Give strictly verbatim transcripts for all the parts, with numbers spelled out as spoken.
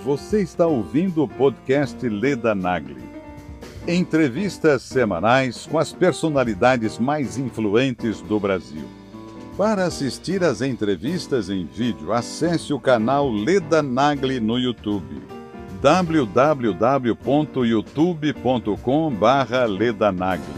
Você está ouvindo o podcast Leda Nagli. Entrevistas semanais com as personalidades mais influentes do Brasil. Para assistir às entrevistas em vídeo, acesse o canal Leda Nagli no YouTube. w w w ponto youtube ponto com barra Leda Nagli.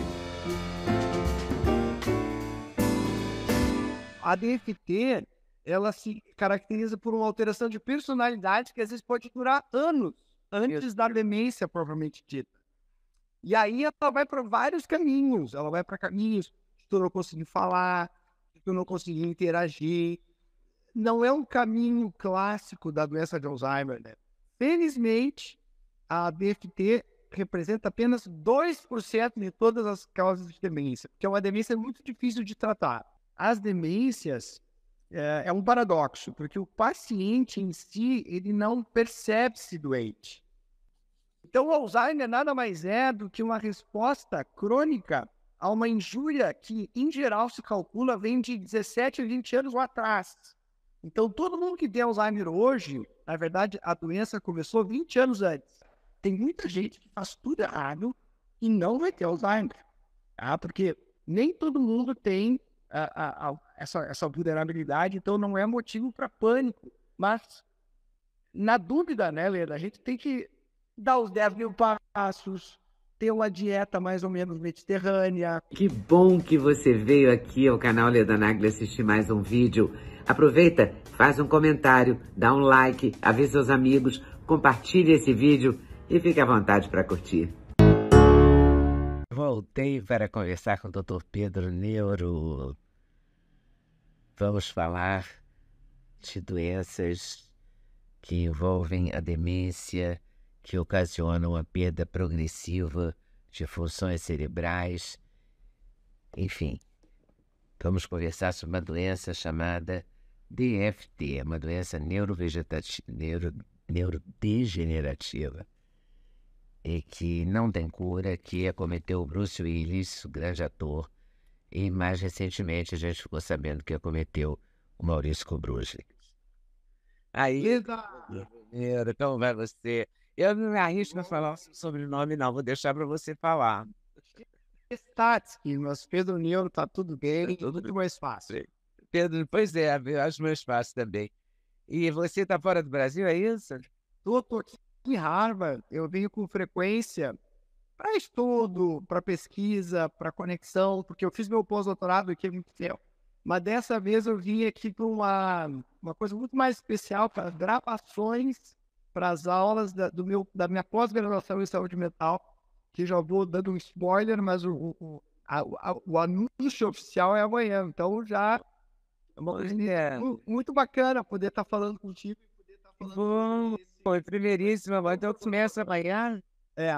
A D F T, ela se caracteriza por uma alteração de personalidade que às vezes pode durar anos antes da demência propriamente dita. E aí ela vai para vários caminhos. Ela vai para caminhos de tu não conseguir falar, de tu não conseguir interagir. Não é um caminho clássico da doença de Alzheimer, né? Felizmente, a D F T representa apenas dois por cento de todas as causas de demência, porque é uma demência muito difícil de tratar. As demências é, é um paradoxo, porque o paciente em si, ele não percebe-se doente. Então, o Alzheimer nada mais é do que uma resposta crônica a uma injúria que, em geral, se calcula vem de dezessete a vinte anos lá atrás. Então, todo mundo que tem Alzheimer hoje, na verdade, a doença começou vinte anos antes. Tem muita gente que faz tudo errado e não vai ter Alzheimer, tá? Porque nem todo mundo tem a, a, a, essa, essa vulnerabilidade, então não é motivo para pânico. Mas, na dúvida, né, Leda, a gente tem que dar os dez mil passos, ter uma dieta mais ou menos mediterrânea. Que bom que você veio aqui ao canal Leda Nagli assistir mais um vídeo. Aproveita, faz um comentário, dá um like, avisa seus amigos, compartilhe esse vídeo e fique à vontade para curtir. Voltei para conversar com o doutor Pedro Neuro. Vamos falar de doenças que envolvem a demência, que ocasionam a perda progressiva de funções cerebrais. Enfim, vamos conversar sobre uma doença chamada D F T, uma doença neurovegetativa, neuro, neurodegenerativa, e que não tem cura, que acometeu o Bruce Willis, o grande ator, e mais recentemente a gente ficou sabendo que acometeu o Maurício Kubrusli. Aí, Neuro, como vai você? Eu não me arrisco a falar o seu sobrenome, não, vou deixar para você falar. Statsky, mas Pedro Neuro tá tudo bem, Tá tudo muito mais fácil. Pedro, pois é, eu acho mais fácil também. E você está fora do Brasil, é isso? Tô, tô aqui em Harvard, eu venho com frequência para estudo, para pesquisa, para conexão, porque eu fiz meu pós-doutorado aqui há muito tempo. Mas dessa vez eu vim aqui para uma, uma coisa muito mais especial, para gravações, para as aulas da, do meu, da minha pós-graduação em saúde mental, que já vou dando um spoiler, mas o, o, a, a, o anúncio oficial é amanhã, então já é uma coisa É. mu- muito bacana poder estar falando contigo e poder estar falando Bom, sobre esse- foi primeiríssima, mas então começa amanhã. É,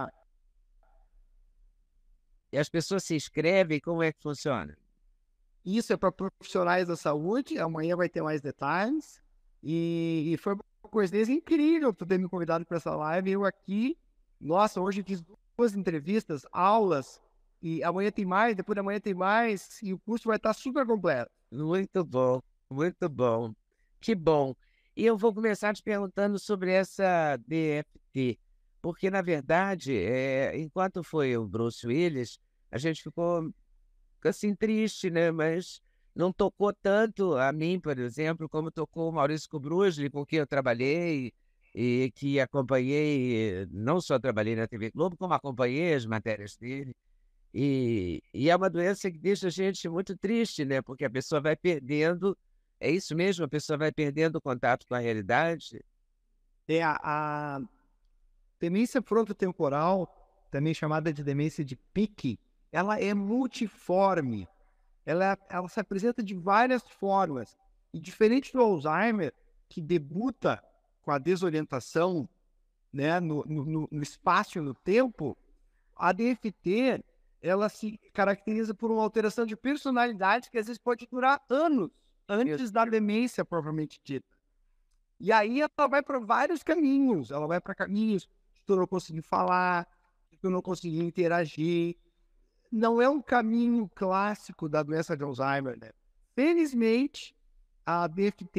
E as pessoas se inscrevem, como é que funciona? isso é para profissionais da saúde, amanhã vai ter mais detalhes. E, e foi uma coincidência incrível tu ter me convidado para essa live. Eu aqui, nossa, hoje fiz duas entrevistas, aulas, e amanhã tem mais, depois da manhã tem mais, e o curso vai estar super completo. Muito bom, muito bom. Que bom. E eu vou começar te perguntando sobre essa D F T, porque, na verdade, é, enquanto foi o Bruce Willis, a gente ficou assim triste, né? Mas não tocou tanto a mim, por exemplo, como tocou o Maurício Kubrusli, com quem eu trabalhei e que acompanhei, não só trabalhei na T V Globo, como acompanhei as matérias dele. E, e é uma doença que deixa a gente muito triste, né? Porque a pessoa vai perdendo, é isso mesmo, a pessoa vai perdendo o contato com a realidade. É a, a demência frontotemporal, também chamada de demência de Pick, ela é multiforme. Ela, ela se apresenta de várias formas. E diferente do Alzheimer, que debuta com a desorientação, né, no, no, no espaço e no tempo, a D F T ela se caracteriza por uma alteração de personalidade que às vezes pode durar anos antes da demência propriamente dita. E aí ela vai para vários caminhos. Ela vai para caminhos de tu não conseguir falar, de tu não conseguir interagir. Não é um caminho clássico da doença de Alzheimer, né? Felizmente, a D F T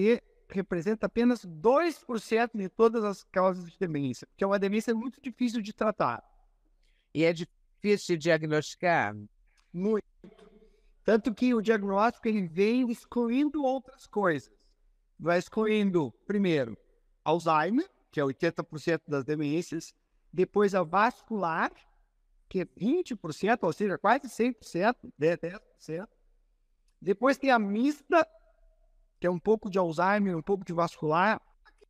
representa apenas dois por cento de todas as causas de demência, porque é uma demência muito difícil de tratar. E é difícil de diagnosticar? Muito. Tanto que o diagnóstico ele vem excluindo outras coisas. Vai excluindo, primeiro, Alzheimer, que é oitenta por cento das demências, depois a vascular, que é vinte por cento, ou seja, quase cem por cento, dez por cento. Depois tem a mista, que é um pouco de Alzheimer, um pouco de vascular,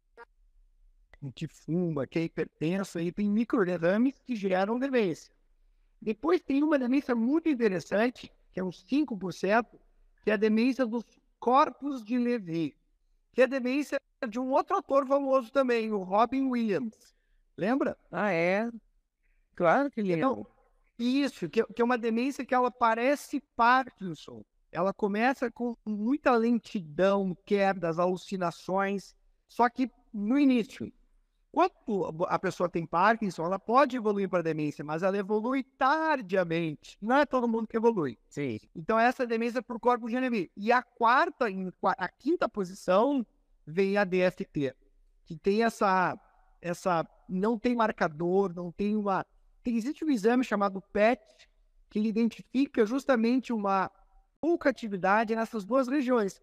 que fuma, que é hipertenso, aí tem microderames que geram demência. Depois tem uma demência muito interessante, que é uns cinco por cento, que é a demência dos corpos de Levy, que é a demência de um outro ator famoso também, o Robin Williams. Lembra? Ah, é? Claro que lembro. Então, isso, que, que é uma demência que ela parece Parkinson. Ela começa com muita lentidão, quedas, alucinações, só que no início. Quando a pessoa tem Parkinson, ela pode evoluir para demência, mas ela evolui tardiamente. Não é todo mundo que evolui. Sim. Então, essa demência é por corpo de Levy. E a quarta, em, a quinta posição, vem a D F T, que tem essa, essa, não tem marcador, não tem uma, tem, existe um exame chamado P E T, que ele identifica justamente uma pouca atividade nessas duas regiões,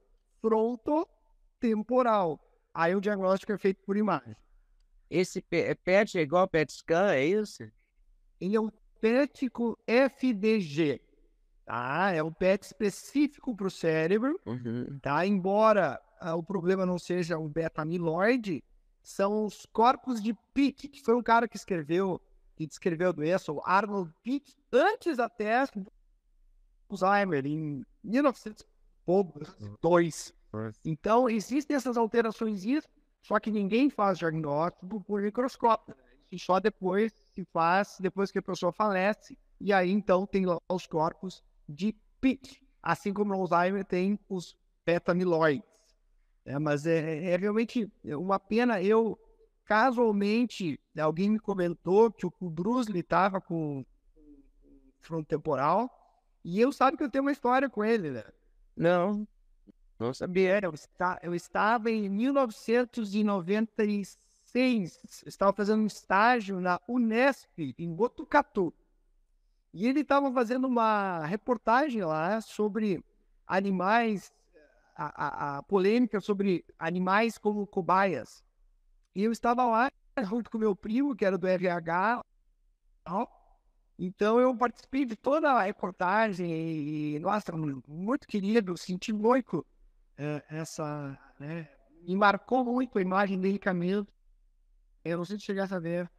frontotemporal. Aí o diagnóstico é feito por imagem. Esse P E T é igual ao P E T scan, é isso? Ele é um P E T com F D G, tá? É um P E T específico para o cérebro, Uhum. tá? Embora ah, o problema não seja o beta-amiloide, são os corpos de Pitt, que foi um cara que escreveu, que descreveu a doença, o Arnold Pitt, antes até do Alzheimer, em mil e novecentos e dois. Então, existem essas alterações, só que ninguém faz diagnóstico por microscópio. E só depois se faz, depois que a pessoa falece, e aí então tem lá os corpos de Pitt. Assim como no Alzheimer tem os beta-amiloides. É, mas é, é realmente uma pena. Eu, casualmente, alguém me comentou que o Bruce Lee estava com frontotemporal, e eu sabe que eu tenho uma história com ele, né? Não, não sabia. Eu, está, eu estava em mil novecentos e noventa e seis, estava fazendo um estágio na Unesp, em Botucatu. E ele estava fazendo uma reportagem lá sobre animais, a, a, a polêmica sobre animais como cobaias. E eu estava lá junto com meu primo, que era do R H. Então eu participei de toda a reportagem e, nossa, muito querido, senti muito é, essa, né, me marcou muito a imagem dele caminhando. Eu não sei se chegasse a ver.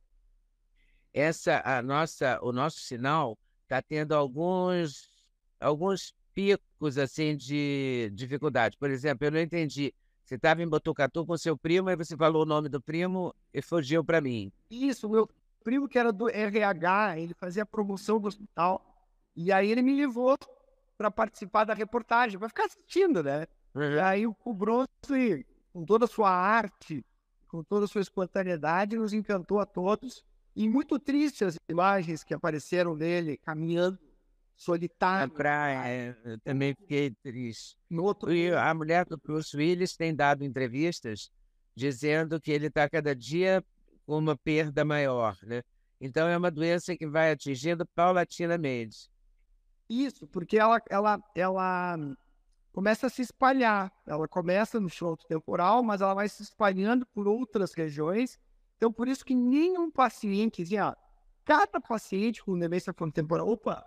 Essa, a nossa, o nosso sinal está tendo alguns, alguns picos assim de dificuldade. Por exemplo, eu não entendi. Você estava em Botucatu com seu primo, e você falou o nome do primo e fugiu para mim. Isso, meu primo que era do R H, ele fazia promoção do hospital, e aí ele me levou para participar da reportagem, para ficar assistindo, né? Uhum. E aí o Bruce, com toda a sua arte, com toda a sua espontaneidade, nos encantou a todos. E muito triste as imagens que apareceram dele caminhando Na solitário. praia, eu também fiquei triste. No outro E a mulher do Bruce Willis tem dado entrevistas dizendo que ele está cada dia com uma perda maior, né? Então é uma doença que vai atingindo paulatinamente. Isso, porque ela, ela, ela começa a se espalhar. Ela começa no fronto temporal, mas ela vai se espalhando por outras regiões. Então, por isso que nenhum paciente, assim, ó, cada paciente com demência frontotemporal, opa,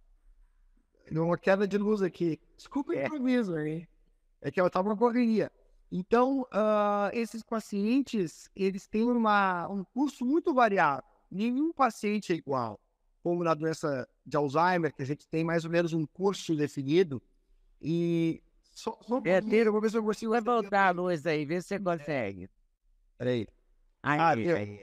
deu uma queda de luz aqui. Desculpa o improviso, hein? É que eu estava na correria. Então, uh, esses pacientes, eles têm uma, um curso muito variável. Nenhum paciente é igual. Como na doença de Alzheimer, que a gente tem mais ou menos um curso definido. E só, só É, ter, eu vou ver se eu consigo... Vai voltar a luz aí, vê se você consegue. Peraí. Aí, Ah, eu- aí.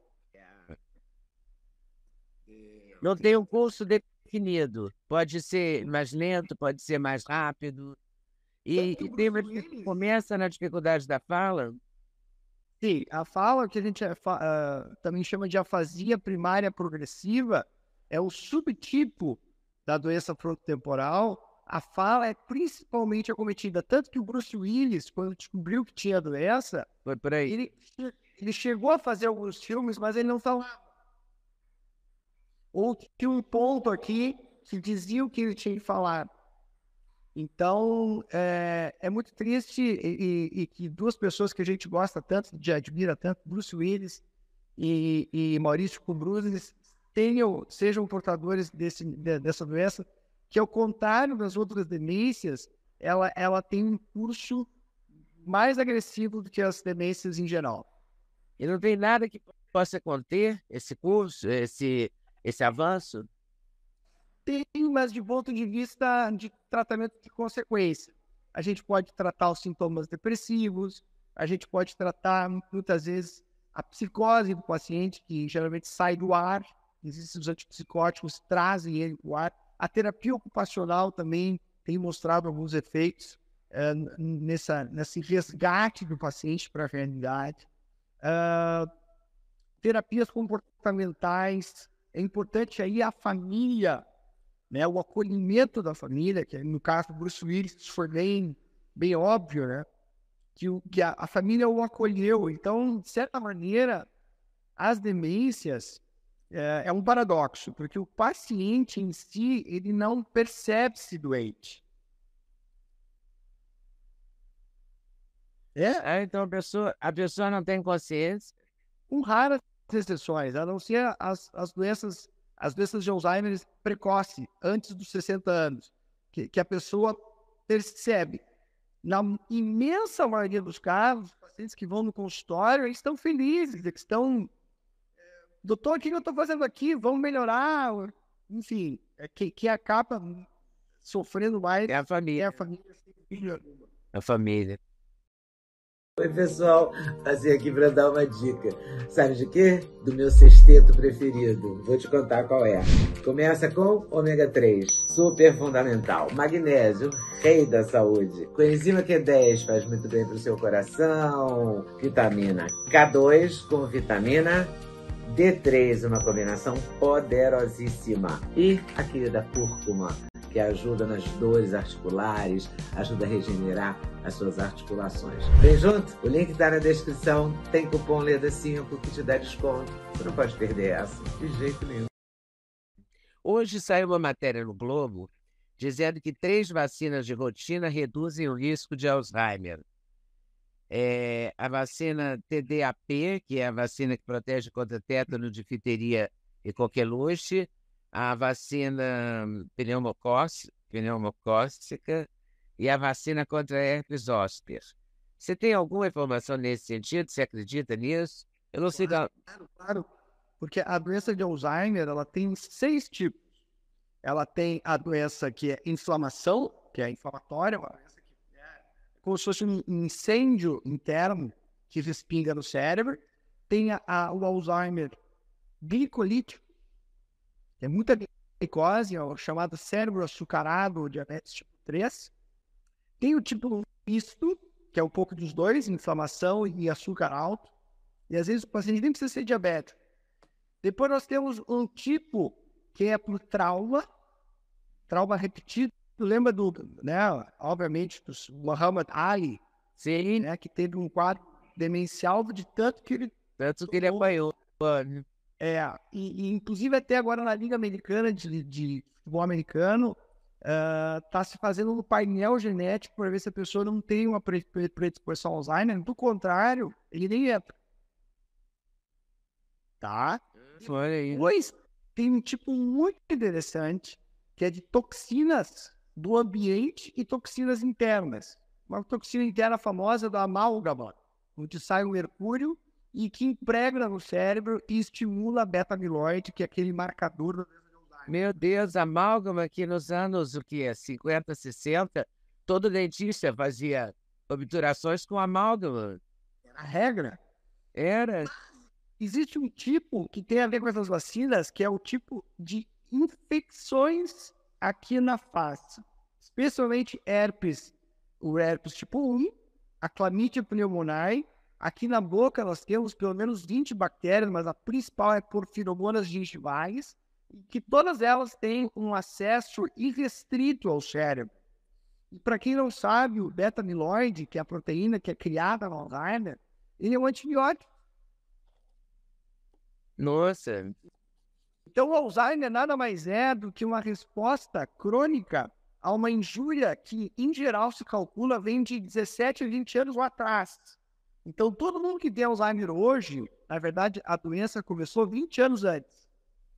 Não tem um curso definido. Pode ser mais lento, pode ser mais rápido. E, Tanto e tem uma Bruce que Willis- começa na dificuldade da fala. Sim, a fala que a gente é fa- ah, também chama de afasia primária progressiva é o subtipo da doença frontotemporal a fala é principalmente acometida. Tanto que o Bruce Willis, quando descobriu que tinha doença, Foi por aí. ele, ele chegou a fazer alguns filmes, mas ele não falava. Ou tinha um ponto aqui que dizia o que ele tinha que falar. Então, é, é muito triste e, e, e que duas pessoas que a gente gosta tanto, de admira tanto, Bruce Willis e, e Maurício Cubruzzi, tenham, sejam portadores desse, de, dessa doença, que ao contrário das outras demências, ela, ela tem um curso mais agressivo do que as demências em geral. E não tem nada que possa conter esse curso, esse, esse avanço? Tem, mas de ponto de vista de tratamento de consequência. A gente pode tratar os sintomas depressivos, a gente pode tratar, muitas vezes, a psicose do paciente, que geralmente sai do ar. Existem os antipsicóticos, trazem ele para o ar. A terapia ocupacional também tem mostrado alguns efeitos é, nessa, nesse resgate do paciente para a realidade. Uh, terapias comportamentais, é importante aí a família, né, o acolhimento da família, que no caso do Bruce Willis isso foi bem, bem óbvio, né, que, o, que a, a família o acolheu. Então, de certa maneira, as demências é, é um paradoxo, porque o paciente em si, ele não percebe-se doente. É? Ah, então a pessoa, a pessoa não tem consciência? Com raras exceções, a não ser as, as doenças as doenças de Alzheimer precoce, antes dos sessenta anos, que, que a pessoa percebe. Na imensa maioria dos casos, os pacientes que vão no consultório, eles estão felizes, eles estão... Doutor, o que eu estou fazendo aqui? Vamos melhorar? Enfim, é que, que acaba sofrendo mais É a família. É a família. A família. Oi, pessoal, passei aqui para dar uma dica. Sabe de quê? Do meu sexteto preferido. Vou te contar qual é. Começa com ômega três, super fundamental. Magnésio, rei da saúde. Coenzima Q dez faz muito bem para o seu coração. Vitamina K dois com vitamina D três, uma combinação poderosíssima. E a querida cúrcuma, que ajuda nas dores articulares, ajuda a regenerar as suas articulações. Vem junto? O link está na descrição. Tem cupom Leda cinco que te dá desconto. Você não pode perder essa, de jeito nenhum. Hoje saiu uma matéria no Globo dizendo que três vacinas de rotina reduzem o risco de Alzheimer. É a vacina T D A P, que é a vacina que protege contra tétano, difteria e coqueluche, a vacina pneumocócica e a vacina contra herpes zoster. Você tem alguma informação nesse sentido? Você acredita nisso? Eu não sei. Claro, claro, claro. Porque a doença de Alzheimer, ela tem seis tipos. Ela tem a doença que é inflamação, que é inflamatória, uma doença que é como se fosse um incêndio interno que respinga no cérebro. Tem a, a, o Alzheimer glicolítico, que é muita glicose, é o chamado cérebro açucarado, ou diabetes tipo três. Tem o tipo misto, que é um pouco dos dois, inflamação e açúcar alto. E às vezes o paciente nem precisa ser diabético. Depois nós temos um tipo que é por trauma, trauma repetido. Lembra do, né, obviamente, do Muhammad Ali, Sim, né, que teve um quadro demencial de tanto que ele... tanto que ele apanhou. É, e, e inclusive até agora na Liga Americana de, de Futebol Americano, está uh, se fazendo um painel genético para ver se a pessoa não tem uma predisposição ao Alzheimer. Do contrário, ele nem entra. Tá? Olha aí. Pois tem um tipo muito interessante, que é de toxinas do ambiente e toxinas internas. Uma toxina interna famosa da amálgama, onde sai o mercúrio e que impregna no cérebro e estimula a beta-amiloide, que é aquele marcador da doença de Alzheimer. Meu Deus, amálgama aqui nos anos, o que é, cinquenta, sessenta, todo dentista fazia obturações com amálgama. Era a regra. Era. Existe um tipo que tem a ver com essas vacinas, que é o tipo de infecções aqui na face. Especialmente herpes, o herpes tipo um, a Chlamydia pneumoniae. Aqui na boca nós temos pelo menos vinte bactérias, mas a principal é por feromonas gengivais, que todas elas têm um acesso irrestrito ao cérebro. E para quem não sabe, o beta-amiloide, que é a proteína que é criada no Alzheimer, ele é um antibiótico. Nossa, Então, o Alzheimer nada mais é do que uma resposta crônica a uma injúria que, em geral, se calcula vem de dezessete a vinte anos lá atrás. Então, todo mundo que tem Alzheimer hoje, na verdade, a doença começou vinte anos antes.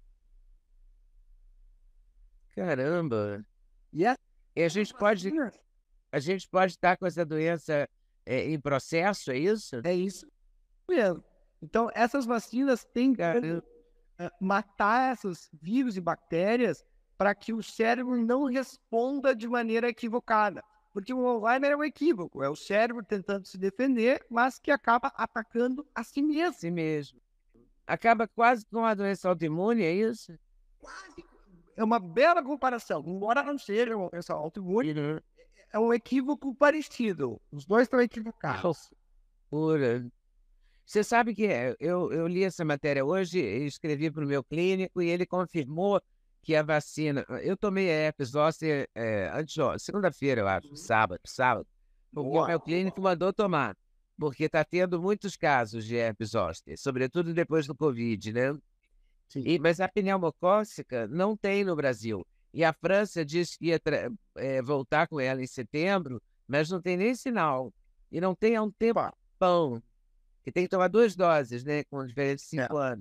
caramba. E é E a gente pode, a gente pode estar com essa doença é, em processo, é isso? É isso mesmo. Então, essas vacinas têm que Caramba. eh, matar esses vírus e bactérias para que o cérebro não responda de maneira equivocada. Porque o Alzheimer é um equívoco, é o cérebro tentando se defender, mas que acaba atacando a si mesmo. Assim mesmo. Acaba quase com uma doença autoimune, é isso? Quase. É uma bela comparação. Embora não seja uma doença autoimune, Uhum. é um equívoco parecido. Os dois estão equivocados. Pura. Você sabe que é, eu, eu li essa matéria hoje, e escrevi para o meu clínico e ele confirmou que a vacina. Eu tomei a herpes zoster é, antes, ó, segunda-feira, eu acho, sábado, sábado, porque o Boa. meu clínico mandou tomar, porque está tendo muitos casos de herpes zoster, sobretudo depois do Covid, né? Sim. E, mas a pneumocócica não tem no Brasil. E a França diz que ia tra- é, voltar com ela em setembro, mas não tem nem sinal. E não tem há um tempão. Que tem que tomar duas doses, né? Com diferença de cinco anos.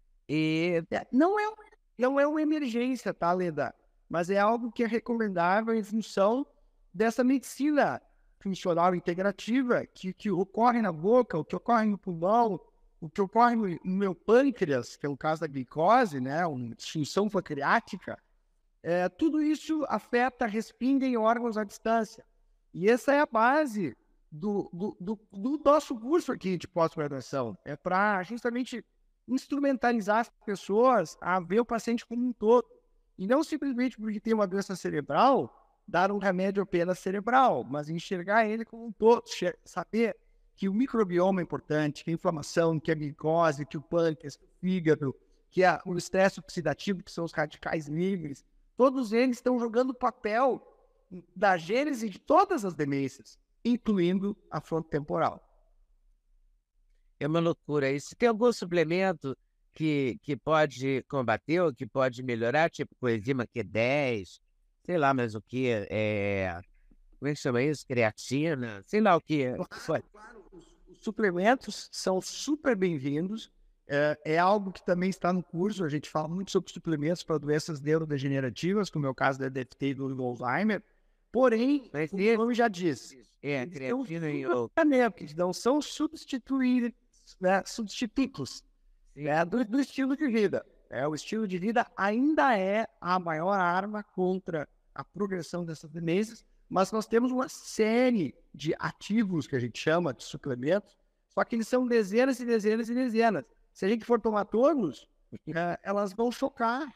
E É, Não é, um- não é uma emergência, tá, Leda? Mas é algo que é recomendável em função dessa medicina funcional integrativa que, que ocorre na boca, o que ocorre no pulmão, o que ocorre no, no meu pâncreas, que é o caso da glicose, né? Uma disfunção pancreática. É, tudo isso afeta, respinga em órgãos à distância. E essa é a base do, do, do, do nosso curso aqui de pós-graduação. É para justamente instrumentalizar as pessoas a ver o paciente como um todo. E não simplesmente porque tem uma doença cerebral, dar um remédio apenas cerebral, mas enxergar ele como um todo, che- saber que o microbioma é importante, que a inflamação, que a glicose, que o pâncreas, que o fígado, que a, o estresse oxidativo, que são os radicais livres, todos eles estão jogando papel da gênese de todas as demências, incluindo a frontotemporal. é uma loucura. E se tem algum suplemento que, que pode combater ou que pode melhorar, tipo coenzima Q dez, sei lá mais o que, é, como é que chama isso? Creatina, sei lá o que. É. Claro, claro, os, os suplementos são super bem-vindos. É, é algo que também está no curso. A gente fala muito sobre suplementos para doenças neurodegenerativas, como é o caso da D F T e do Alzheimer. Porém, Mas como esse- o nome já diz, É, eles têm um creatina e o... suplemento, não são substituir, né, substitutos Sim. né, do, do estilo de vida. É, o estilo de vida ainda é a maior arma contra a progressão dessas demências, mas nós temos uma série de ativos que a gente chama de suplementos, só que eles são dezenas e dezenas e dezenas. Se a gente for tomar todos, é, elas vão chocar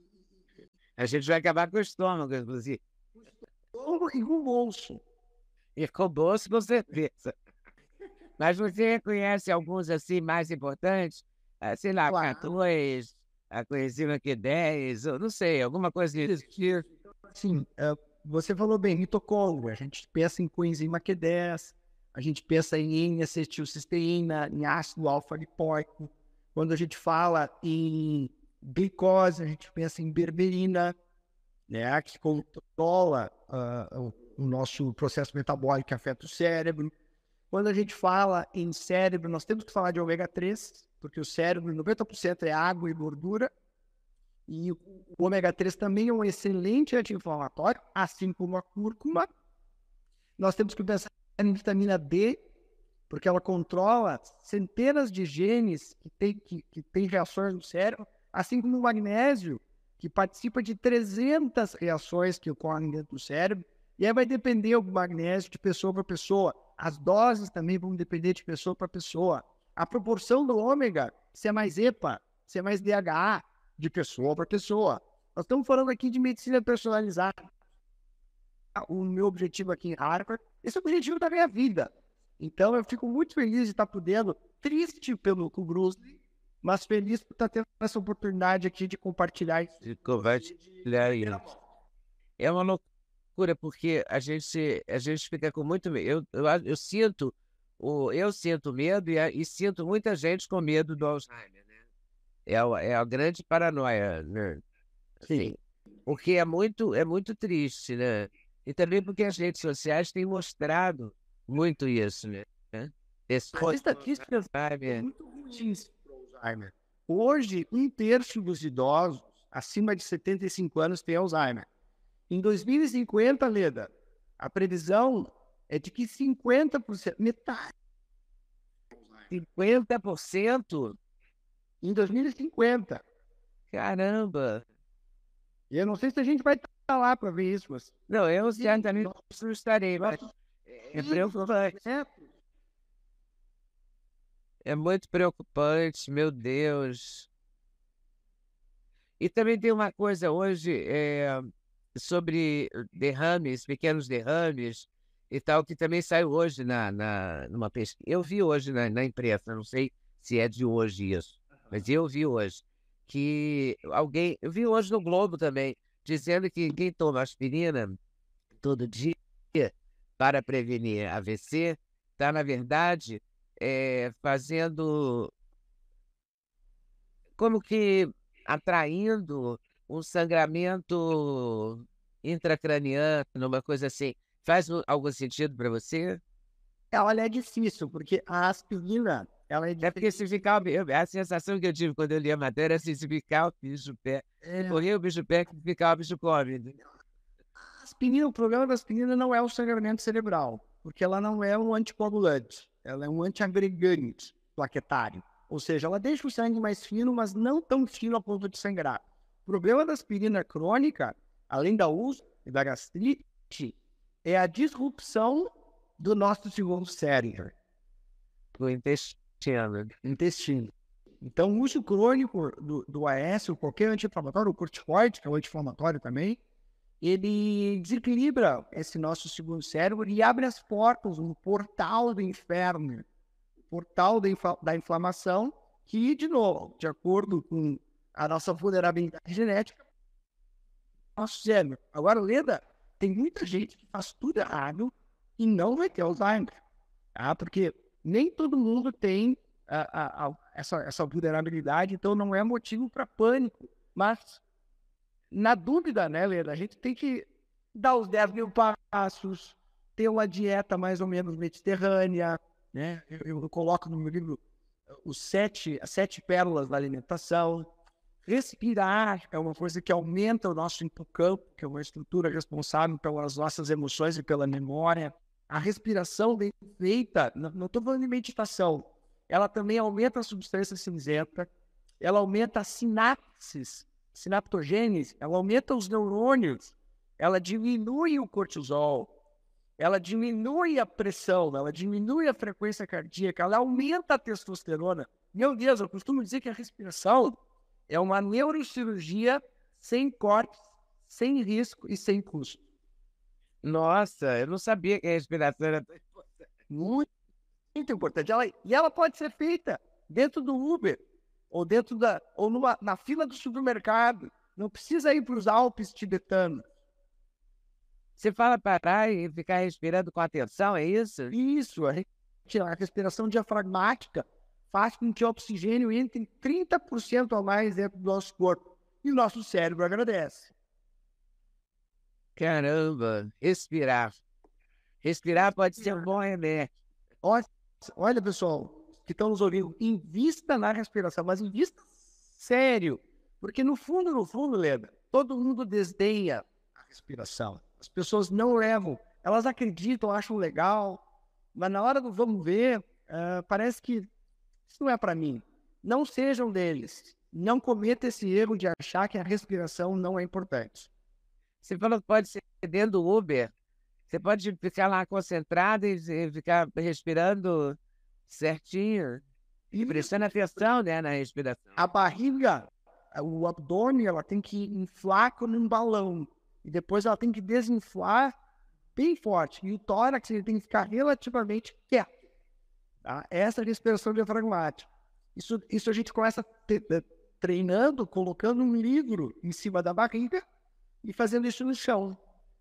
A gente vai acabar com o estômago, inclusive. todo e com o bolso. E com o bolso, com certeza. Mas você reconhece alguns assim mais importantes? Ah, sei lá, Claro. K dois, a coenzima Q dez, ou não sei, alguma coisa disso. Que, assim, é, você falou bem, mitocôndria, a gente pensa em coenzima Q dez, a gente pensa em N-acetilcisteína, em ácido alfa-lipoico. Quando a gente fala em glicose, a gente pensa em berberina, né, que controla ah, o, o nosso processo metabólico que afeta o cérebro. Quando a gente fala em cérebro, nós temos que falar de ômega três, porque o cérebro, noventa por cento é água e gordura. E o o ômega três também é um excelente anti-inflamatório, assim como a cúrcuma. Nós temos que pensar em vitamina D, porque ela controla centenas de genes que têm que, que tem reações no cérebro, assim como o magnésio, que participa de trezentas reações que ocorrem dentro do cérebro. E aí vai depender do magnésio de pessoa para pessoa. As doses também vão depender de pessoa para pessoa. A proporção do ômega, se é mais EPA, se é mais D H A, de pessoa para pessoa. Nós estamos falando aqui de medicina personalizada. O meu objetivo aqui em Harvard, esse é o objetivo da minha vida. Então eu fico muito feliz de estar podendo, triste pelo com o Bruce, mas feliz por estar tendo essa oportunidade aqui de compartilhar isso. De compartilhar isso. É uma loucura loucura, porque a gente, a gente fica com muito medo. Eu, eu, a- eu sinto, o, eu sinto medo e, a- e sinto muita gente com medo do Alzheimer, né? É, a- é a grande paranoia, né? Assim, porque é muito, é muito triste, né? E também porque as redes sociais têm mostrado muito isso, né? Esse As estatísticas são Alzheimer. muito ruins para o Alzheimer. Hoje, um terço dos idosos acima de setenta e cinco anos tem Alzheimer. Em dois mil e cinquenta, Leda, a previsão é de que cinquenta por cento, metade, cinquenta por cento? em dois mil e cinquenta. Caramba! E eu não sei se a gente vai estar lá para ver isso, mas Não, eu certamente não estarei, mas nossos é preocupante. netos, É muito preocupante, meu Deus. E também tem uma coisa hoje é, sobre derrames, pequenos derrames e tal, que também saiu hoje na, na, numa pesquisa. Eu vi hoje na, na imprensa, não sei se é de hoje isso, mas eu vi hoje que alguém, eu vi hoje no Globo também, dizendo que quem toma aspirina todo dia para prevenir A V C está, na verdade, é, fazendo como que atraindo um sangramento intracraniano, uma coisa assim. Faz um- algum sentido para você? ela é difícil, porque a aspirina, ela é É porque se diferente. ficar, o bi- eu- a sensação que eu tive quando eu li a matéria é assim, se ficar o bicho pé, É, correr o bicho pé, que ficar o bicho come. Né? a aspirina, o problema da aspirina não é o sangramento cerebral, porque ela não é um anticoagulante, ela é um antiagregante plaquetário. Ou seja, ela deixa o sangue mais fino, mas não tão fino a ponto de sangrar. O problema da aspirina crônica, além da úlcera e da gastrite, é a disrupção do nosso segundo cérebro, O intestino. intestino. Então, o uso crônico do, do A S, ou qualquer anti-inflamatório, o corticoide, que é um anti-inflamatório também, ele desequilibra esse nosso segundo cérebro e abre as portas, um portal do inferno, portal da, infla- da inflamação, que, de novo, de acordo com a nossa vulnerabilidade genética, nosso cérebro. Agora, Leda, tem muita gente que faz tudo errado e não vai ter Alzheimer, tá? Porque nem todo mundo tem a- a- a- essa, essa vulnerabilidade, então não é motivo para pânico. Mas, na dúvida, né, Leda, a gente tem que dar os dez mil passos, ter uma dieta mais ou menos mediterrânea, né? Eu, eu- eu coloco no meu livro os sete, as sete pérolas da alimentação. Respirar é uma coisa que aumenta o nosso hipocampo, que é uma estrutura responsável pelas nossas emoções e pela memória. A respiração bem feita, não estou falando de meditação, ela também aumenta a substância cinzenta, ela aumenta as sinapses, sinaptogênese, ela aumenta os neurônios, ela diminui o cortisol, ela diminui a pressão, ela diminui a frequência cardíaca, ela aumenta a testosterona. Meu Deus, eu costumo dizer que a respiração é uma neurocirurgia sem cortes, sem risco e sem custo. Nossa, eu não sabia que a respiração era tão importante. Muito, muito importante. Ela, e ela pode ser feita dentro do Uber, ou dentro da, ou numa, na fila do supermercado. Não precisa ir para os Alpes tibetanos. Você fala parar e ficar respirando com atenção, é isso? Isso, a, gente- a respiração diafragmática faz com que o oxigênio entre trinta por cento a mais dentro do nosso corpo. E o nosso cérebro agradece. Caramba, respirar. Respirar pode ser um bom remédio. Olha, olha, pessoal, que estão nos ouvindo, invista na respiração, mas invista sério. Porque no fundo, no fundo, Leda, todo mundo desdenha a respiração. As pessoas não levam, elas acreditam, acham legal, mas na hora do vamos ver, ah, parece que isso não é para mim. Não sejam deles. Não cometa esse erro de achar que a respiração não é importante. Você falou que pode ser dentro do Uber. Você pode ficar lá concentrado e e ficar respirando certinho, E prestando atenção, né, na respiração. a barriga, o abdômen, ela tem que inflar como um balão. E depois ela tem que desinflar bem forte. E o tórax ele tem que ficar relativamente quieto. Tá? Essa é a respiração diafragmática. Isso, isso a gente começa te- te- treinando, colocando um livro em cima da barriga e fazendo isso no chão.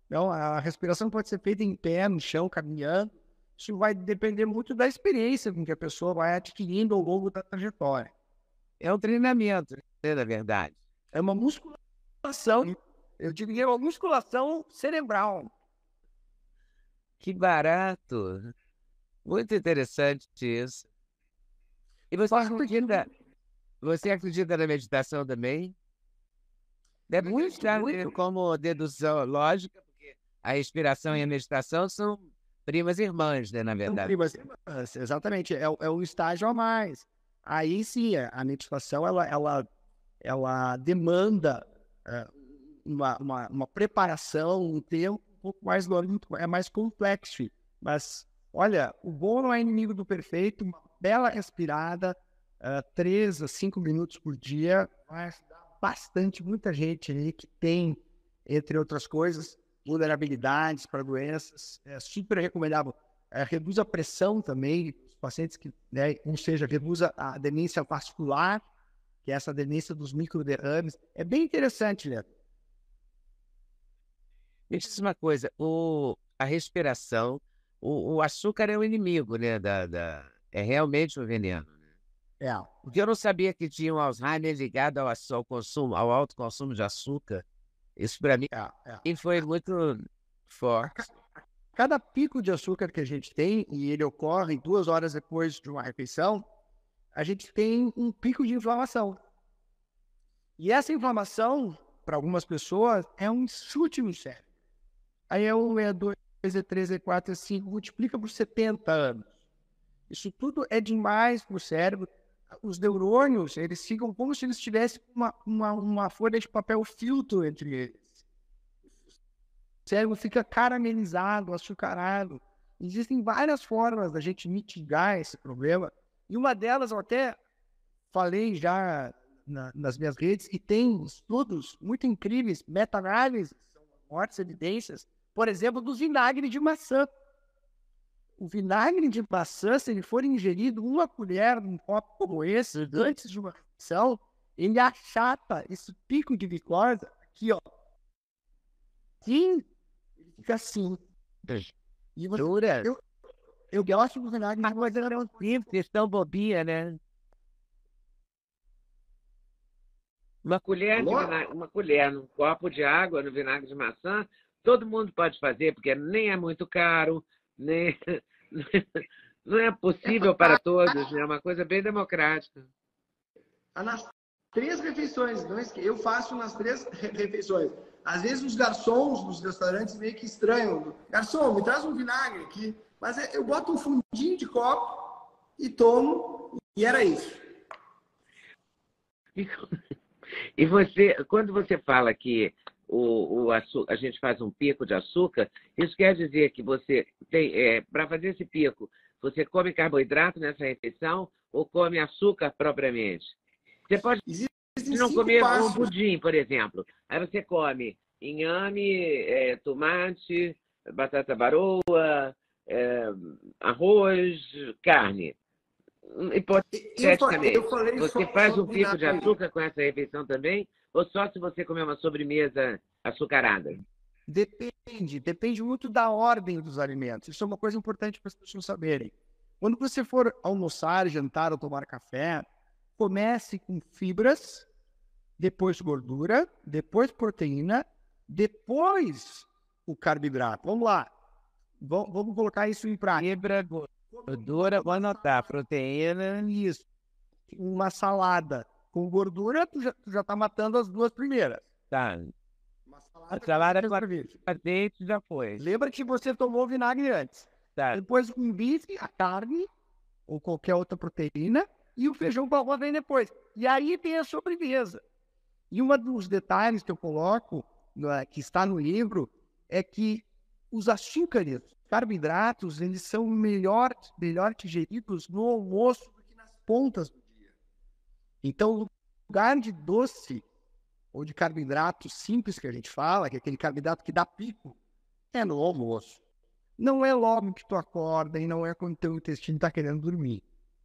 Então, a respiração pode ser feita em pé, no chão, caminhando. Isso vai depender muito da experiência com que a pessoa vai adquirindo ao longo da trajetória. É um treinamento, né, na verdade. É uma musculação, eu diria uma musculação cerebral. Que barato. Muito interessante isso. E você acredita, você acredita na meditação também? É muito, estar como dedução lógica, porque a respiração e a meditação são primas irmãs, né, na verdade. Primas irmãs, exatamente, é, é um estágio a mais. Aí sim, a meditação, ela, ela, ela demanda é, uma, uma, uma preparação, um tempo um pouco mais longo, é mais complexo. Mas, olha, o bom não é inimigo do perfeito, uma bela respirada, uh, três a cinco minutos por dia, vai ajudar bastante, muita gente aí que tem, entre outras coisas, vulnerabilidades para doenças, é super recomendável. É, reduz a pressão também, os pacientes que, né, ou seja, reduz a demência vascular, que é essa demência dos microderrames. É bem interessante, né? Me diz uma coisa, o, a respiração, o, o açúcar é o inimigo, né, da, da, é realmente um veneno, né? É. Porque eu não sabia que tinha um Alzheimer ligado ao, ao consumo, ao alto consumo de açúcar. Isso para mim É, é. foi muito forte. Cada pico de açúcar que a gente tem, e ele ocorre duas horas depois de uma refeição, a gente tem um pico de inflamação. E essa inflamação, para algumas pessoas, é um chute no cérebro. Aí é um, é dois, é três, é quatro, é cinco, multiplica por setenta anos. Isso tudo é demais para o cérebro. Os neurônios, eles ficam como se eles tivessem uma, uma, uma folha de papel filtro entre eles. O cérebro fica caramelizado, açucarado. Existem várias formas da gente mitigar esse problema. E uma delas, eu até falei já na, nas minhas redes, e tem estudos muito incríveis, meta-análises, são fortes evidências, por exemplo, do vinagre de maçã. O vinagre de maçã, se ele for ingerido uma colher num copo como esse, antes de uma refeição, ele achata esse pico de glicose aqui, ó. Sim, ele fica assim. E você, Jura? Eu, eu gosto do vinagre de maçã. Mas é um tempo, questão bobinha, né? Uma colher, de vinagre, uma colher num copo de água no vinagre de maçã, todo mundo pode fazer, porque nem é muito caro, nem... não é possível para todos, é uma coisa bem democrática. Nas três refeições, não esque... eu faço nas três refeições. Às vezes os garçons dos restaurantes meio que estranham. Garçom, me traz um vinagre aqui. Mas eu boto um fundinho de copo e tomo, e era isso. E você, quando você fala que o, o açúcar, a gente faz um pico de açúcar, isso quer dizer que você tem, é, para fazer esse pico, você come carboidrato nessa refeição ou come açúcar propriamente? Você pode Existem não cinco comer passos. um pudim, por exemplo. Aí você come inhame, é, tomate, batata baroa, é, arroz, carne. Hipoteticamente, eu falei você só, faz só um pico de vinagre. açúcar com essa refeição também? Ou só se você comer uma sobremesa açucarada? Depende, depende muito da ordem dos alimentos. Isso é uma coisa importante para as pessoas saberem. Quando você for almoçar, jantar ou tomar café, comece com fibras, depois gordura, depois proteína, depois o carboidrato. Vamos lá. Vamos, vamos colocar isso em prática. Fibra, gordura, vou anotar, proteína. Isso. Uma salada com gordura, tu já, tu já tá matando as duas primeiras. Tá. Uma salada, a salada com azeite já foi. Lembra que você tomou vinagre antes. Tá. Depois com bife, a carne, ou qualquer outra proteína, e o feijão com arroz vem depois. E aí tem a sobremesa. E um dos detalhes que eu coloco, que está no livro, é que os açúcares, carboidratos, eles são melhor, melhor digeridos no almoço do que nas pontas do dia. Então, no lugar de doce ou de carboidrato simples que a gente fala, que é aquele carboidrato que dá pico, é no almoço. Não é logo que tu acorda e não é quando teu intestino está querendo dormir.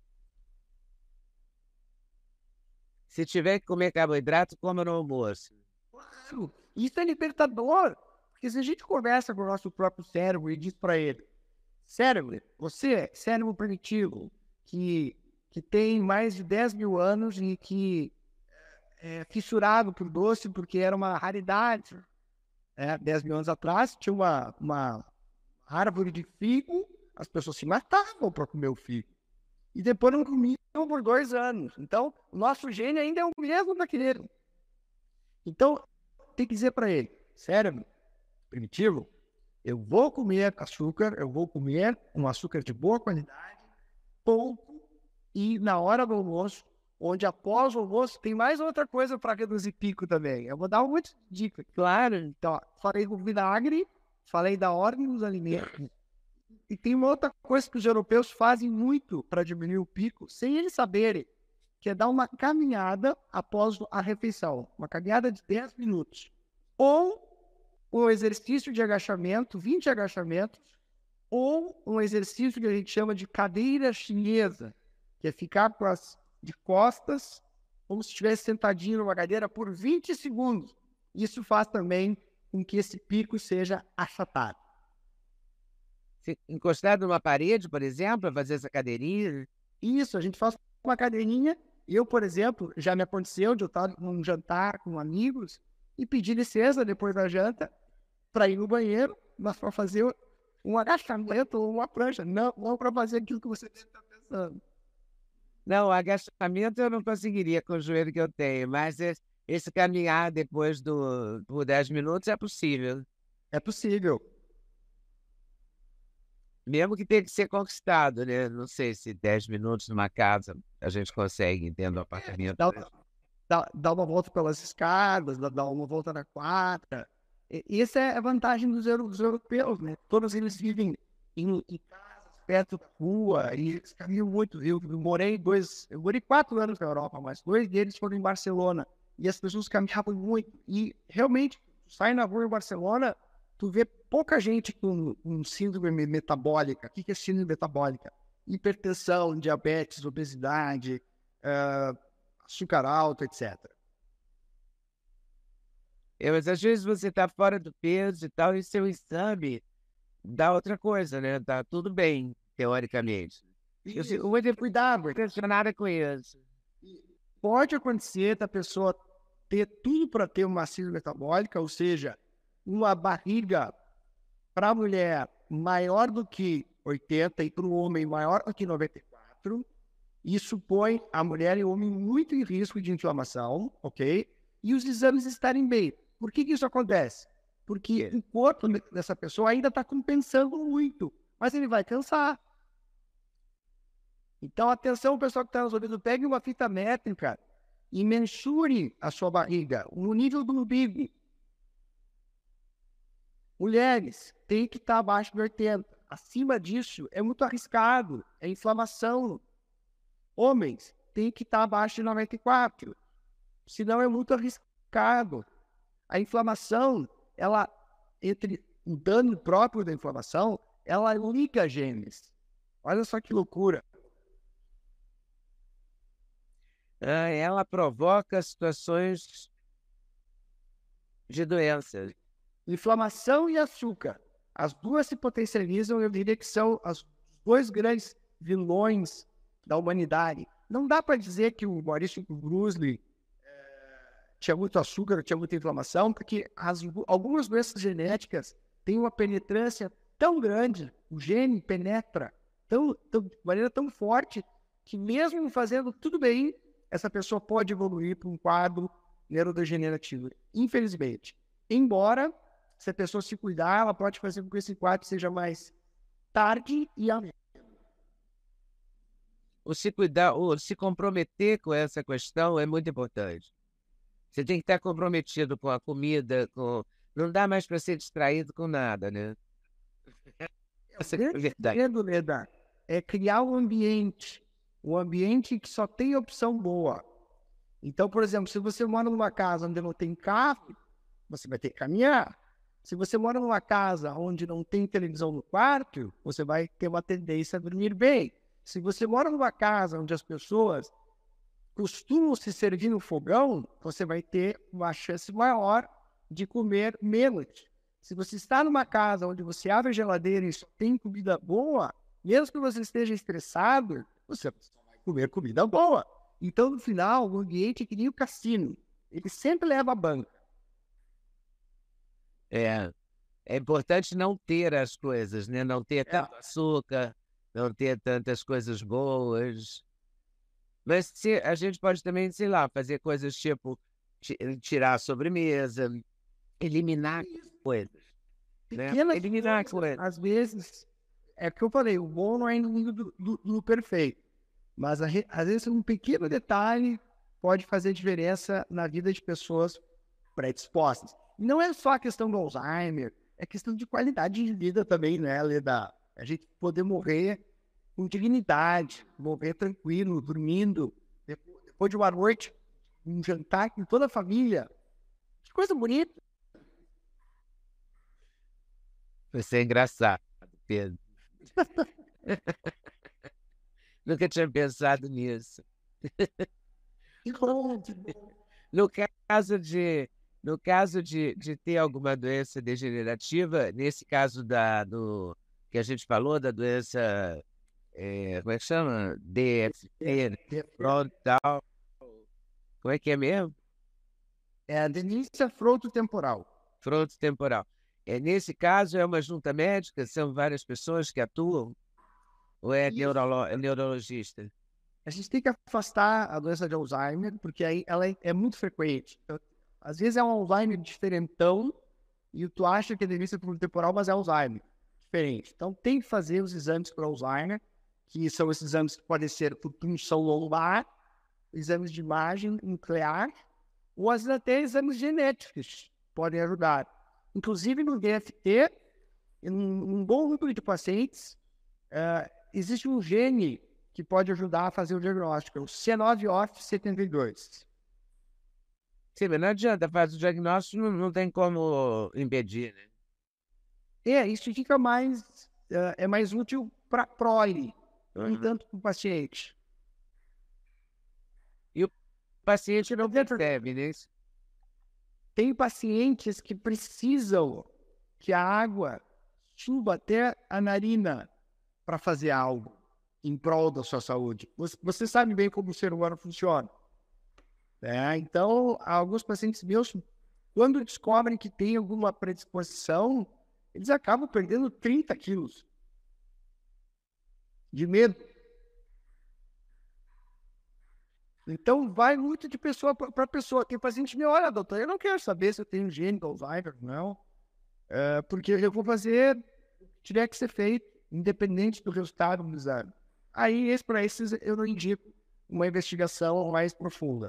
Se tiver que comer carboidrato, coma no almoço. Claro, isso é libertador. Porque se a gente conversa com o nosso próprio cérebro e diz para ele, cérebro, você, cérebro primitivo, que, que tem mais de dez mil anos e que é fissurado por doce porque era uma raridade. É, dez mil anos atrás tinha uma, uma árvore de figo, as pessoas se matavam para comer o figo. E depois não comiam por dois anos. Então, o nosso gene ainda é o mesmo daquele. Então, tem que dizer para ele, cérebro primitivo, eu vou comer açúcar, eu vou comer um açúcar de boa qualidade, pouco, e na hora do almoço, onde após o almoço tem mais outra coisa para reduzir pico também. Eu vou dar um monte de dica. Claro, então, ó, falei do vinagre, falei da ordem dos alimentos, e tem uma outra coisa que os europeus fazem muito para diminuir o pico, sem eles saberem, que é dar uma caminhada após a refeição, uma caminhada de dez minutos, ou um exercício de agachamento, vinte agachamentos, ou um exercício que a gente chama de cadeira chinesa, que é ficar com as de costas, como se estivesse sentadinho numa cadeira por vinte segundos. Isso faz também com que esse pico seja achatado. Se encostar numa parede, por exemplo, fazer essa cadeirinha? Isso, a gente faz uma cadeirinha. Eu, por exemplo, já me aconteceu de eu estar num jantar com amigos e pedir licença depois da janta para ir no banheiro, mas para fazer um agachamento ou uma prancha, não, não para fazer aquilo que você deve estar pensando. Não, agachamento eu não conseguiria com o joelho que eu tenho, mas esse, esse caminhar depois do, por dez minutos é possível. É possível. Mesmo que tenha que ser conquistado, né? Não sei se dez minutos numa casa a gente consegue dentro do apartamento. Dá, dá, dá uma volta pelas escadas, dá, dá uma volta na quadra. E, essa é a vantagem dos, dos europeus, né? Todos eles vivem em, em casas perto da rua e eles caminham muito. Eu, eu morei dois, eu morei quatro anos na Europa, mas dois deles foram em Barcelona e as pessoas caminhavam muito. E realmente, sai na rua em Barcelona, tu vê pouca gente com, com síndrome metabólica. O que é síndrome metabólica? Hipertensão, diabetes, obesidade, uh, açúcar alto, etcétera. É, mas às vezes você está fora do peso e tal, e seu exame dá outra coisa, né? Tá tudo bem, teoricamente. Eu fico muito cuidado, impressionada com isso. Pode acontecer da pessoa ter tudo para ter uma síndrome metabólica, ou seja, uma barriga para a mulher maior do que oitenta e para o homem maior do que noventa e quatro. Isso põe a mulher e o homem muito em risco de inflamação, ok? E os exames estarem bem. Por que que isso acontece? Porque o corpo dessa pessoa ainda está compensando muito, mas ele vai cansar. Então, atenção, pessoal que está nos ouvindo, pegue uma fita métrica e mensure a sua barriga, o nível do umbigo. Mulheres, tem que estar abaixo de oitenta. Acima disso, é muito arriscado, é inflamação. Homens, tem que estar abaixo de noventa e quatro. Senão é muito arriscado. A inflamação, ela, entre o dano próprio da inflamação, ela liga genes. Olha só que loucura. Ah, ela provoca situações de doenças. Inflamação e açúcar. As duas se potencializam, eu diria que são os dois grandes vilões da humanidade. Não dá para dizer que o Maurício Brusley tinha muito açúcar, tinha muita inflamação, porque as, algumas doenças genéticas têm uma penetrância tão grande, o gene penetra tão, tão, de maneira tão forte, que mesmo fazendo tudo bem, essa pessoa pode evoluir para um quadro neurodegenerativo. Infelizmente. Embora, se a pessoa se cuidar, ela pode fazer com que esse quadro seja mais tarde e a O se cuidar, o se comprometer com essa questão é muito importante. Você tem que estar comprometido com a comida, com... não dá mais para ser distraído com nada, né? Essa é a verdade. É criar um ambiente, um ambiente que só tem opção boa. Então, por exemplo, se você mora numa casa onde não tem carro, você vai ter que caminhar. Se você mora numa casa onde não tem televisão no quarto, você vai ter uma tendência a dormir bem. Se você mora numa casa onde as pessoas costumam se servir no fogão, você vai ter uma chance maior de comer menos. Se você está numa casa onde você abre a geladeira e só tem comida boa, mesmo que você esteja estressado, você vai comer comida boa. Então, no final, o ambiente é que nem o cassino. Ele sempre leva a banca. É, é importante não ter as coisas, né? Não ter tanto açúcar, não ter tantas coisas boas. Mas se, a gente pode também, sei lá, fazer coisas tipo ti- tirar a sobremesa, eliminar coisas, né? Pequenas Eliminar coisas, coisas. às vezes, é o que eu falei, o bom não é inimigo do, do, do perfeito. Mas, a re- às vezes, um pequeno detalhe pode fazer diferença na vida de pessoas predispostas. Não é só a questão do Alzheimer, é questão de qualidade de vida também, né, Leda? A gente poder morrer com dignidade, morrer tranquilo, dormindo, depois, depois de uma noite, um jantar com toda a família. Que coisa bonita. Você é engraçado, Pedro. Nunca tinha pensado nisso. Que bom, que bom. No caso de, no caso de, de ter alguma doença degenerativa, nesse caso da, do, que a gente falou, da doença, é, como é que chama? D F T, né? Frontal. Como é que é mesmo? É a demência frontotemporal. Frontotemporal. É, nesse caso, é uma junta médica? São várias pessoas que atuam? Ou é, Isso. neurolo, é neurologista? A gente tem que afastar a doença de Alzheimer, porque aí ela é, é muito frequente. Então, às vezes é um Alzheimer diferentão e tu acha que é demência frontotemporal, mas é Alzheimer. Diferente. Então tem que fazer os exames para Alzheimer, que são esses exames que podem ser por punção lombar, exames de imagem nuclear, ou às vezes até exames genéticos podem ajudar. Inclusive no D F T, em um, um bom número de pacientes, uh, existe um gene que pode ajudar a fazer o diagnóstico, é o C nove O F setenta e dois. Sim, mas não adianta, faz o diagnóstico, não, não tem como impedir, né? É, isso fica mais, uh, é mais útil para a prole, Uhum. não tanto para o paciente. E o paciente não percebe, né? Tem pacientes que precisam que a água suba até a narina para fazer algo em prol da sua saúde. Você, você sabe bem como o ser humano funciona. Né? Então, alguns pacientes meus, quando descobrem que tem alguma predisposição, eles acabam perdendo trinta quilos de medo. Então, vai muito de pessoa para pessoa. Tem paciente que me olha, doutor, eu não quero saber se eu tenho gene do Alzheimer, não. É, porque eu vou fazer o que tiver que ser feito, independente do resultado do exame. Aí, esse, para esses, eu não indico uma investigação mais profunda.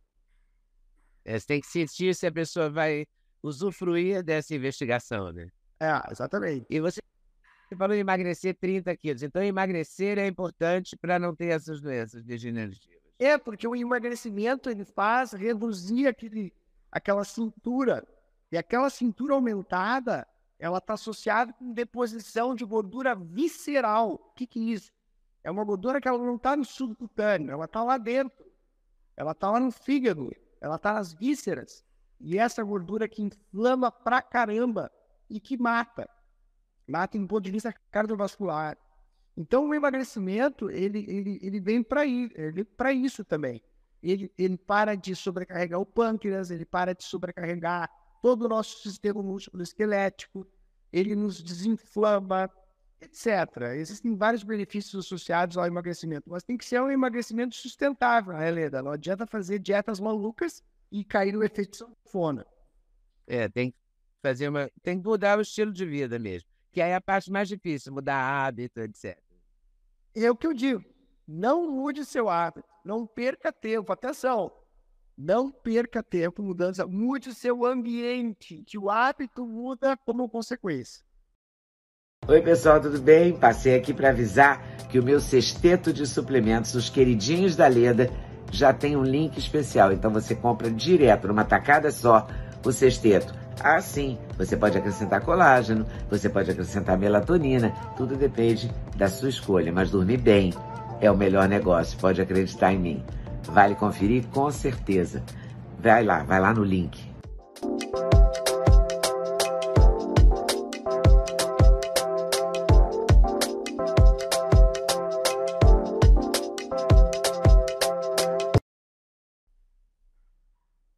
É, você tem que sentir se a pessoa vai usufruir dessa investigação, né? É, exatamente. E você, você falou em emagrecer trinta quilos. Então, emagrecer é importante para não ter essas doenças degenerativas. É, porque o emagrecimento ele faz reduzir aquele, aquela cintura. E aquela cintura aumentada, ela está associada com deposição de gordura visceral. O que, que é isso? É uma gordura que ela não está no subcutâneo, ela está lá dentro. Ela está lá no fígado, ela está nas vísceras. E essa gordura que inflama pra caramba e que mata. Mata em ponto de vista cardiovascular. Então, o emagrecimento, ele, ele, ele vem para isso também. Ele, ele para de sobrecarregar o pâncreas, ele para de sobrecarregar todo o nosso sistema músculo-esquelético, ele nos desinflama, etcétera. Existem vários benefícios associados ao emagrecimento, mas tem que ser um emagrecimento sustentável, né, Helena? Não adianta fazer dietas malucas e cair no efeito sanfona. É, tem que fazer uma... Tem que mudar o estilo de vida mesmo, que aí é a parte mais difícil, mudar hábito, etcétera. É o que eu digo, não mude seu hábito, não perca tempo, atenção, não perca tempo mudando, mude o seu ambiente, que o hábito muda como consequência. Oi pessoal, tudo bem? Passei aqui para avisar que o meu sexteto de suplementos, os queridinhos da Leda, já tem um link especial, então você compra direto, numa tacada só, o sexteto. Ah, sim, você pode acrescentar colágeno, você pode acrescentar melatonina, tudo depende da sua escolha, mas dormir bem é o melhor negócio, pode acreditar em mim. Vale conferir com certeza. Vai lá, vai lá no link.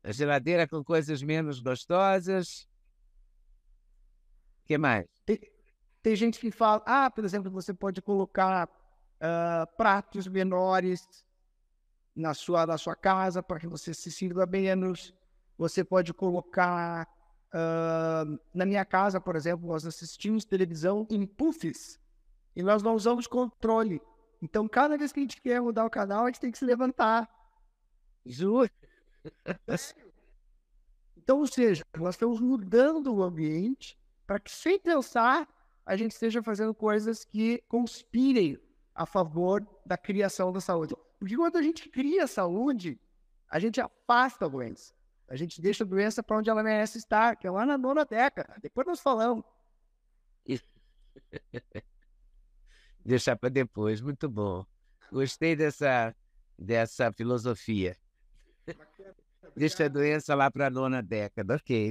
A geladeira com coisas menos gostosas. O que mais? Tem, tem gente que fala, ah, por exemplo, você pode colocar uh, pratos menores na sua, na sua casa para que você se sirva menos. Você pode colocar, uh, na minha casa, por exemplo, nós assistimos televisão em puffs e nós não usamos controle. Então, cada vez que a gente quer mudar o canal, a gente tem que se levantar. Juro. Então, ou seja, nós estamos mudando o ambiente para que, sem pensar, a gente esteja fazendo coisas que conspirem a favor da criação da saúde. Porque quando a gente cria a saúde, a gente afasta a doença. A gente deixa a doença para onde ela merece estar, que é lá na nona década. Depois nós falamos. Deixar para depois, muito bom. Gostei dessa, dessa filosofia. Deixa a doença lá para a nona década, ok.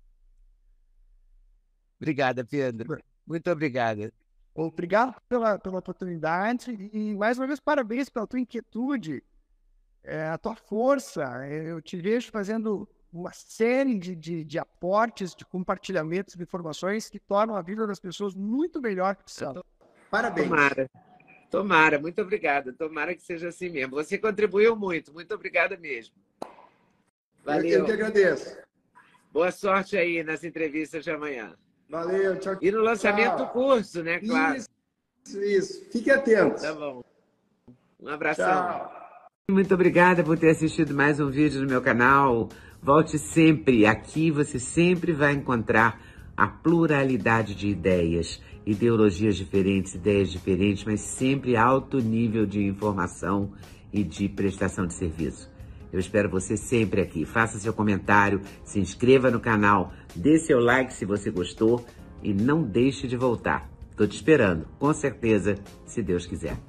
Obrigada, Pedro. Muito obrigada. Obrigado pela, pela oportunidade e, mais uma vez, parabéns pela tua inquietude, é, a tua força. Eu te vejo fazendo uma série de, de, de aportes, de compartilhamentos de informações que tornam a vida das pessoas muito melhor que são. Parabéns. Tomara. Tomara, muito obrigada. Tomara que seja assim mesmo. Você contribuiu muito. Muito obrigada mesmo. Valeu. Eu que agradeço. Boa sorte aí nas entrevistas de amanhã. Valeu, tchau, tchau. E no lançamento do curso, né? Claro. Isso, isso. Fique atento. Tá bom. Um abração. Tchau. Muito obrigada por ter assistido mais um vídeo no meu canal. Volte sempre. Aqui você sempre vai encontrar a pluralidade de ideias, ideologias diferentes, ideias diferentes, mas sempre alto nível de informação e de prestação de serviço. Eu espero você sempre aqui. Faça seu comentário, se inscreva no canal, dê seu like se você gostou e não deixe de voltar. Estou te esperando, com certeza, se Deus quiser.